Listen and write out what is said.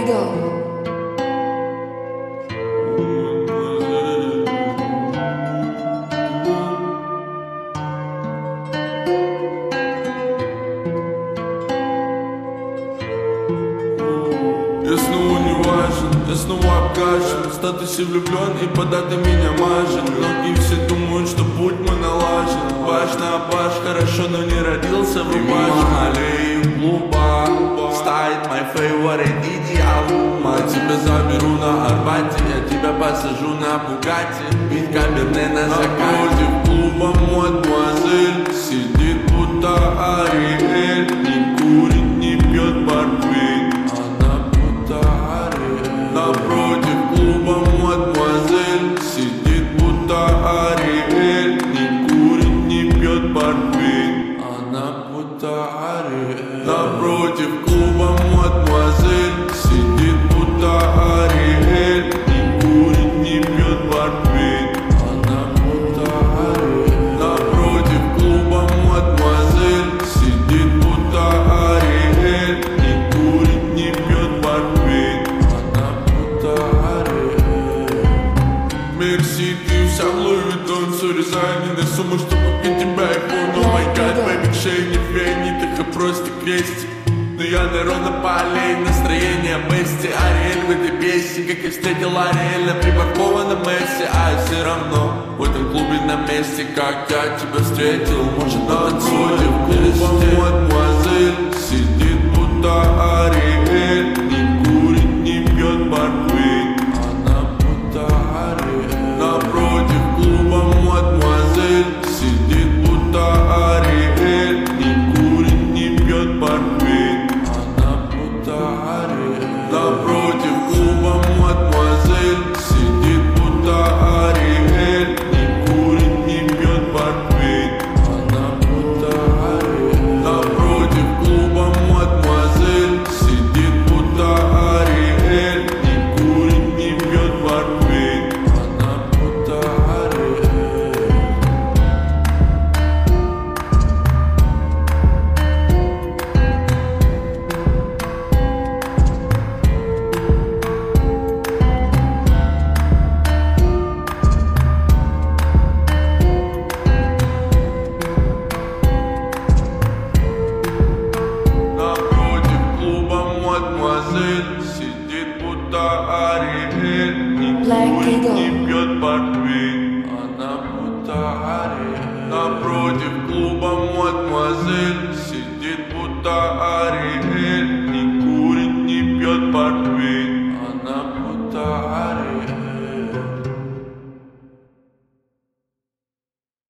Idol. Я снова не важен, я снова обкашен. В статусе влюблен и податы меня мажен. Многие все думают, что путь мой налажен. Важно, Абаш, хорошо, но не родился в рубашке. Аллеи клуба стоит мой фейворит идеал. Я тебя заберу на Арбате, я тебя посажу на Бугатти. Пить каберне на закате. В клуба мадемуазель сидит будто Ариэль. Не курит, не пьет портвейн. Напротив клуба мадемуазель сидит будто Ариэль. Не курит, не пьет портвейн. Она будто Ариэль. Напротив клуба мадемуазель сидит будто Ариэль. Не курит, не пьет портвейн. Она будто Ариэль. Напротив клуба мадемуазель сидит будто Ариэль. Не курит, не пьет портвейн. Мерси, ты вся в Луи Виттон. Сори за недосуму, что купить тебя iPhone. О май гад, бэби, к шее не фейни. Так и просто крестик. Но я народно по аллее, настроение Бести. Ариэль в этой песне, как я встретил Ариэль на припаркованном Месси. А все равно в этом клубе на месте, как я тебя встретил. Может, напротив клуба мадемуазель сидит будто Ариэль. Не курит, не пьет портвейн. Она будто Ариэль. Напротив клуба мадемуазель сидит будто Ариэль. Не курит, не пьет портвейн. Она будто Ариэль. Напротив клуба мадемуазель сидит будто Ариэль. Не курит, не пьет портвейн. Она будто Ариэль. Напротив клуба мадемуазель сидит будто Ариэль. Не курит, не пьет портвейн. Она будто Ариэль. Напротив клуба мадемуазель сидит будто Ариэль. Не курит, не пьет портвейн. Она будто Ариэль. Напротив клуба мадемуазель сидит будто Ариэль.